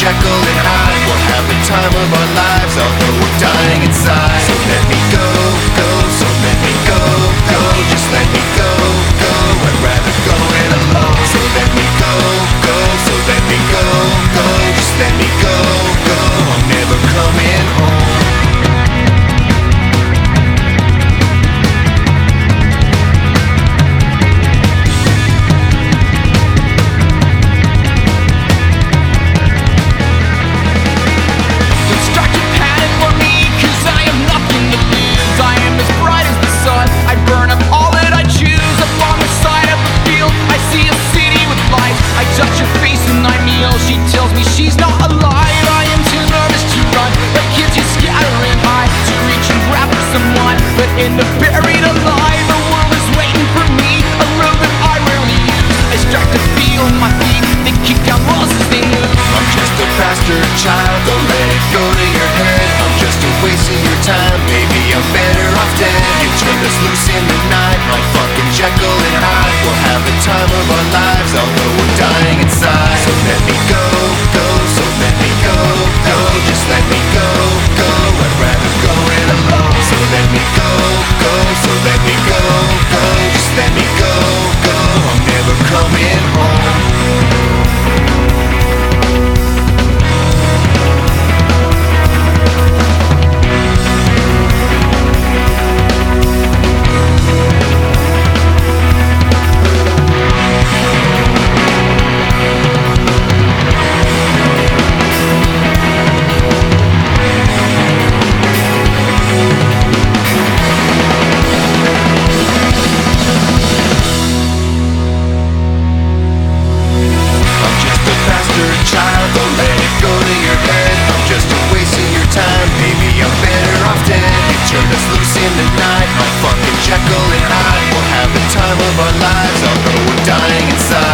Jekyll and Hyde. We'll have the time of our lives, although we're dying inside. So let me go, go, so let me go, go. Just let me go, go. I'd rather go it alone. So let me go, go, so let me go, go. Just let me go, go. I'm never coming home. She tells me she's not alive. I am too nervous to run, but kids just scattering high to reach and grab for someone. But in the buried alive, the world is waiting for me. A road that I rarely use. I start to feel my feet. They kick down walls as they move. I'm just a bastard child, don't let it go to your head. I'm just a waste of your time, maybe I'm better off dead. You turned us loose in the night, like fucking Jekyll and Hyde. We'll have the time of our lives, although we're dying inside. So let me go, go, so let me go, go. Just let me go, go. I'd rather go it alone. So let me go, go, so let me go, go. Just let me go, go. I'm never coming home. Child, don't let it go to your head. I'm just a waste of your time, maybe I'm better off dead. You turned us loose in the night, like fucking Jekyll and Hyde. We'll have the time of our lives, although we're dying inside.